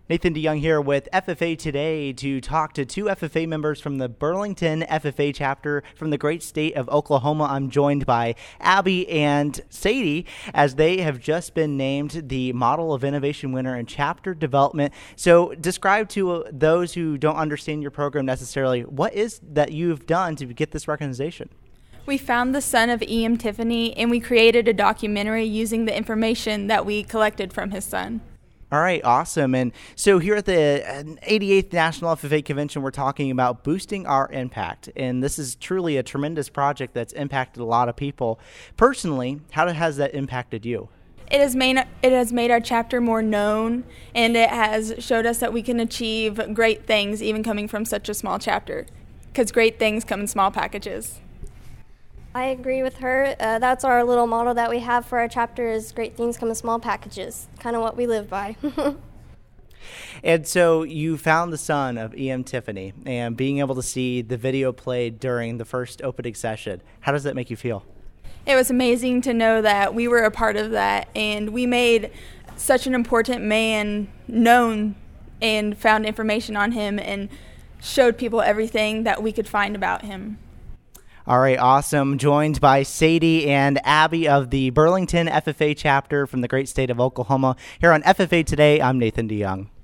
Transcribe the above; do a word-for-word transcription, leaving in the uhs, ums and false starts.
Nathan DeYoung here with F F A Today to talk to two F F A members from the Burlington F F A chapter from the great state of Oklahoma. I'm joined by Abby and Sadie as they have just been named the Model of Innovation winner in chapter development. So describe to those who don't understand your program necessarily, what is that you've done to get this recognition? We found the son of E M Tiffany, and we created a documentary using the information that we collected from his son. All right, awesome. And so here at the eighty-eighth National F F A Convention, we're talking about boosting our impact. And this is truly a tremendous project that's impacted a lot of people. Personally, how has that impacted you? It has made it has made our chapter more known, and it has showed us that we can achieve great things even coming from such a small chapter, because great things come in small packages. I agree with her. Uh, that's our little motto that we have for our chapter is great things come in small packages, kind of what we live by. And so you found the son of E M Tiffany, and being able to see the video played during the first opening session, how does that make you feel? It was amazing to know that we were a part of that, and we made such an important man known and found information on him and showed people everything that we could find about him. All right, awesome. Joined by Sadie and Abby of the Burlington F F A chapter from the great state of Oklahoma. Here on F F A Today, I'm Nathan DeYoung.